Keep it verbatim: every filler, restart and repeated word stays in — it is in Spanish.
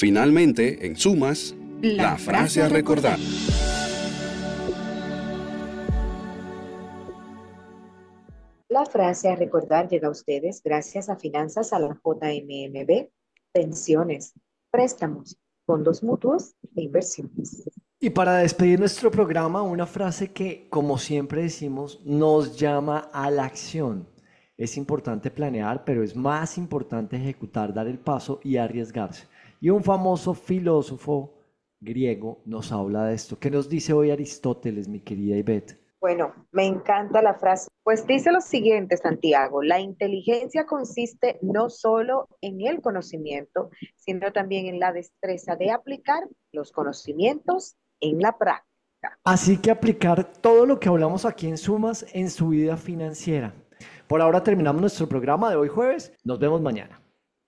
Finalmente, en Sumas, la, la frase a recordar. La frase a recordar llega a ustedes gracias a Finanzas a la J M M B, pensiones, préstamos, fondos mutuos e inversiones. Y para despedir nuestro programa, una frase que, como siempre decimos, nos llama a la acción. Es importante planear, pero es más importante ejecutar, dar el paso y arriesgarse. Y un famoso filósofo griego nos habla de esto. ¿Qué nos dice hoy Aristóteles, mi querida Ivette? Bueno, me encanta la frase. Pues dice lo siguiente, Santiago, la inteligencia consiste no solo en el conocimiento, sino también en la destreza de aplicar los conocimientos en la práctica. Así que aplicar todo lo que hablamos aquí en Sumas en su vida financiera. Por ahora terminamos nuestro programa de hoy jueves. Nos vemos mañana.